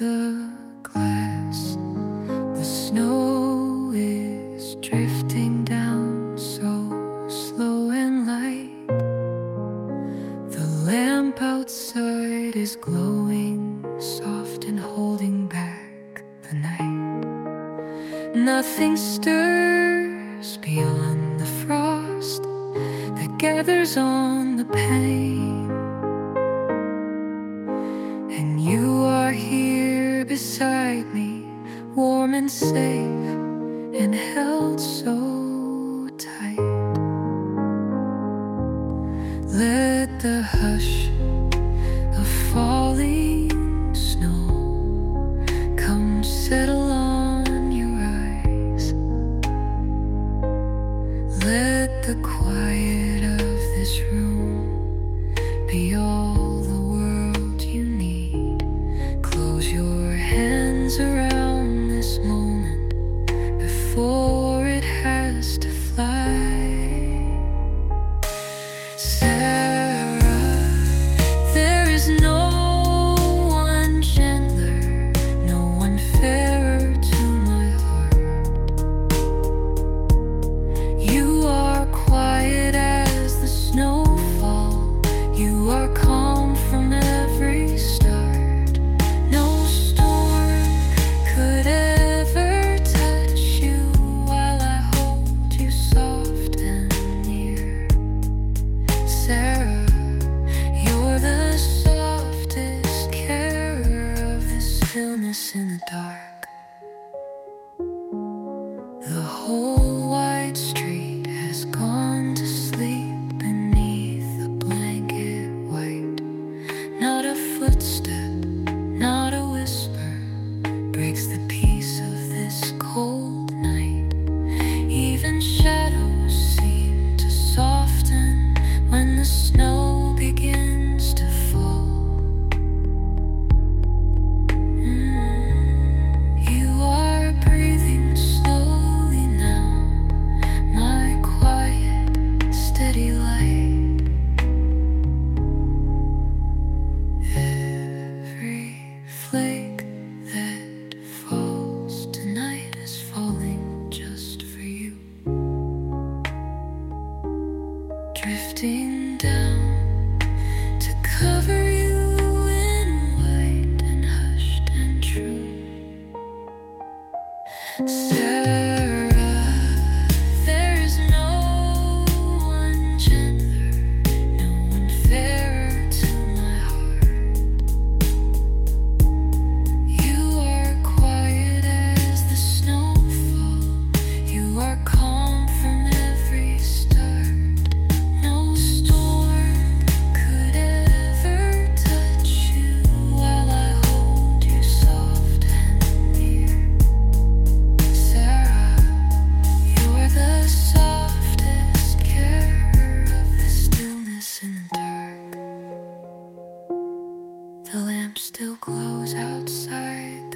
the glass. The snow is drifting down so slow and light. The lamp outside is glowing soft and holding back the night. Nothing stirs beyond the frost that gathers on the pane. And you are here beside me, warm and safe and held so tight. Let the hush of falling snow come settle on your eyes. Let the quiet of this room be all the world you need. Close your hands around this moment before it has to fly. Sarah, there is no one gentler, no one fairer to my heart. You are quiet as the snowfall, you are calm from every start. No storm could ever touch you while I hold you soft and near. Sarah, you're the softest carer of this stillness in the dark. The whole wide street has gone to sleep beneath the blanket white. Not a footstep, not a whisper breaks the peace of this cold night. Even shadows seem to soften when the snow begins to fall. You are breathing slowly now, my quiet, steady light. Every flake that falls tonight is falling just for you. Drifting down to cover you in white and hushed and true. Sarah, there is no one gentler, no one fairer to my heart. You are quiet as the snowfall, you are calm from every start. No storm could ever touch you while I hold you soft and near. Sarah, you're the softest carer of the stillness in the dark. The lamp still glows outside